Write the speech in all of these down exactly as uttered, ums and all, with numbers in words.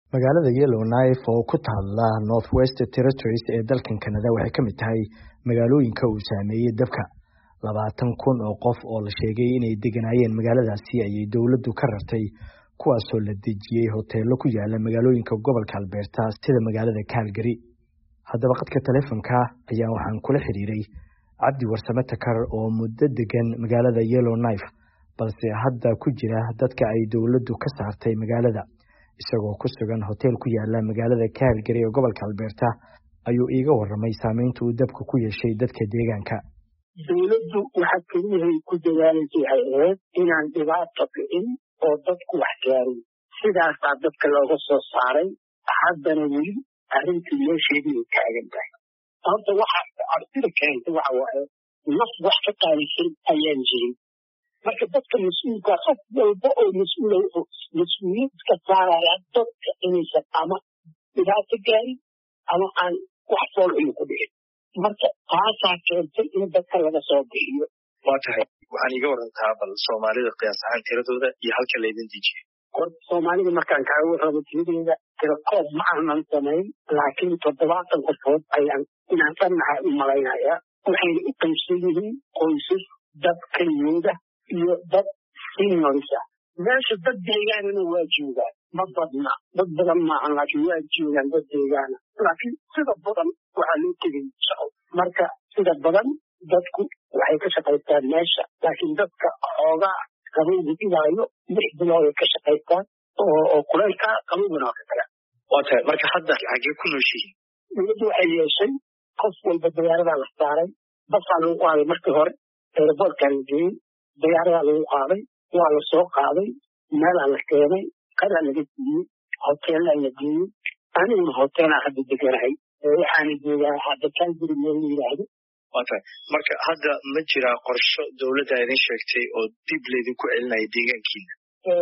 magaalada Yellowknife oo ku taalla North West Territories ee dalkan Canada waxay ka mid tahay magaalooyinka uu saameeyay dabka. labaatan kun oo qof oo la sheegay inay deganayeen magaaladaasi ayay dawladdu ka rartay kuwaasoo la dejiyay hoteelo ku yaala magaalooyinka gobolka Alberta sida magaalada Calgary. haddaba qadka telefoonka ayaa waxaan kula xiriiray Cabdi Warsame Takar oo muddo degan magaalada Yellowknife balse hadda ku jira dadka ay dawladdu ka saartay magaalada. isagoo ku sugan hotel ku yaala magaalada Calgary ee gobolka Alberta ayuu iiga warramay saameynta uu dabku ku yeeshay dadka deegaanka. dawladdu waxa kaliya ku dadaalayay hay'ad inaan dhibaato dhicin oo dadku wax gaarin sidaas baa dadka looga soo saaray. haddana weli arrintii meesheedii taagan tahay. horta waxa arrinta keentay waxa waaye naf wax ka qaalisan ayaan jirin. marka dadka mas'uulka qof walba oo mas'uul ah mas'uuliyad ka saaraya dadka inaysan ama dhibaato gaarin ama aan wax fool xun ku dhicin. marka taasaa keentay in dadka laga soo bixiyo. waa tahay waxaan iga warantaa bal Soomaalida qiyaas ahaan tiradooda iyo halka la idin dejiyay. horta Soomaalida markaan kaaga warramo tiradeeda tiro koob ma aanan samayn laakiin toddobaatan qofood ayaan inaan dhannahay u malaynayaa. waxayna u qaybsan yihiin qoysas dad kayooda iyo dad seniors ah. meesha dad deegaanana waa joogaan ma badna dad badan maahan laakiin waa joogaan dad deegaana laakiin sida badan waxaa loo tegay shaqo. marka sida badan dadku waxay ka shaqaystaan meesha laakiin dadka xoogaa qabowga dhibaayo lix bilood ay ka shaqaystaan oo oo kuleylka qabowgana waa ka taga. waa tahay marka hadda xaggee ku nooshihiin? dawladdu waxay yeeshay qof walba diyaaradaa la saaray. basaa lagu qaaday markii hore aeroboortkaa la geeyey diyaaradaa lagu qaaday waa la soo qaaday meelaa la keenay qadaa laga siiyey hoteellaa la geeyey. aniguna hoteelaa hadda deganahay waxaana joogaa hadda Calgary meel la yidhaahdo. waa tahay marka hadda ma jiraa qorsho dawladda idin sheegtay oo dib laydinku celinaya deegaankiina?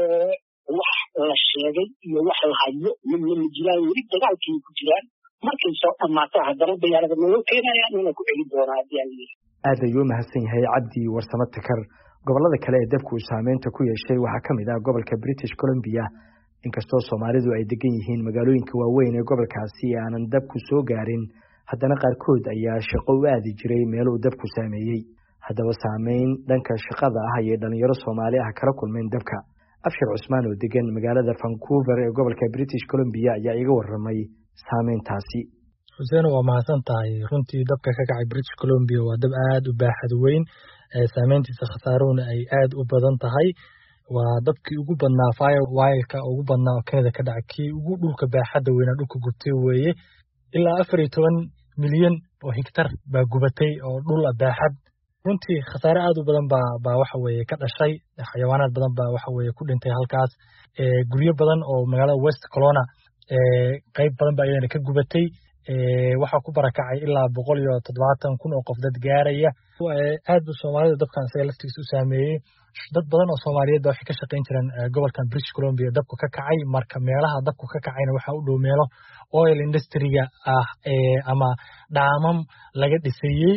wax la sheegay iyo wax la hayo midna ma jiraan. weli dagaalkii ku jiraan. markay soo dhammaato haddana diyaarada naloo keenayaan inay ku celin doonaa haddii aan leeyahay. aad ayuu mahadsan yahay Cabdi Warsame Takar. gobolada kale ee dabku saameynta ku yeeshay waxaa ka mid ah gobolka British Columbia. inkastoo Soomaalidu ay degan yihiin magaalooyinka waaweyn ee gobolkaasi aanan dabku soo gaarin haddana qaarkood ayaa shaqo u aadi jiray meel uu dabku saameeyey. haddaba saameyn dhanka shaqada ah ayay dhalinyaro Soomaali ah kala kulmeen dabka. Abshir Cusmaan oo degan magaalada Vancouver ee gobolka British Columbia ayaa iga warramay saameyntaasi. Xuseen waa mahadsan tahay. runtii dabka ka kacay British Columbia waa dab aad u baaxad weyn. saameyntiisa khasaaruhuna ay aad u badan tahay. waa dabkii ugu badnaa firewire-ka ugu badnaa oo Canada ka dhacay kii ugu dhulka baaxadda weynaa dhulka gubtay weeye. ilaa afar iyo toban milyan oo hektar baa gubatay oo dhul baaxad. runtii khasaare aad u badan baa baa waxa weeye ka dhashay. xayawaanaad badan baa waxa weeye ku dhintay halkaas. ee guryo badan oo magaalada West Kelowna ee qayb badan baa iyadana ka gubatay. ee waxa ku barakacay ilaa boqol iyo toddobaatan kun oo qof dad gaaraya. aad u Soomaalida dabkan isaga laftiisa u saameeyay. dad badan oo Soomaaliyeed waxay ka shaqeyn jireen gobolkan British Columbia dabku ka kacay. marka meelaha dabku ka kacayna waxa u dhow meelo oil industry-ga ah ee ama dhaamam laga dhisayay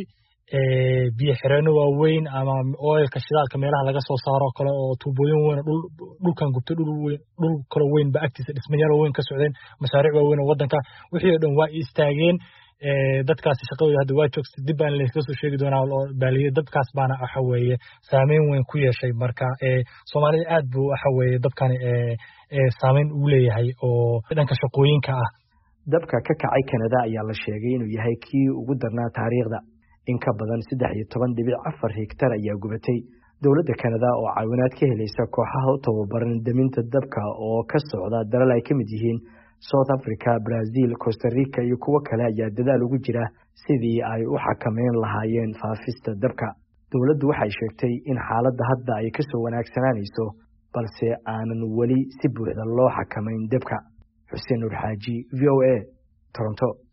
ee biyo xireeno waaweyn ama oilka shidaalka meelaha laga soo saaro kale oo tuubooyin weyn dhul dhulkan gubtay dhul weyn dhul kale weyn ba agtiisa dhismayaal weyn ka socdeen mashaariic waaweyn oo wadanka wixii dhan waa istaageen. ee dadkaasi shaqadooda hadda waa joogtay dib baan leeyahay soo sheegi doonaa oo baaliye dabkaas baana waxa weeye saameyn weyn ku yeeshay. marka ee Soomaalida aad buu waxa weeye dabkan ee ee saameyn u leeyahay oo dhanka shaqooyinka ah. dabka ka kacay Canada ayaa la sheegay inuu yahay kii ugu darnaa taariikhda. in ka badan saddex iyo toban dhibic afar hektar ayaa gubatay. dawladda Canada oo caawinaad ka helaysa kooxaha u tababaran daminta dabka oo ka socda dalal ay ka mid yihiin South Africa, Brazil, Costa Rica iyo kuwo kale ayaa dadaal ugu jira sidii ay u xakameyn lahaayeen faafista dabka. dawladdu waxay sheegtay in xaaladda hadda ay ka soo wanaagsanaanayso balse aanan weli si buuxda loo xakameyn dabka. Xuseen Nur Xaaji, V O A, Toronto.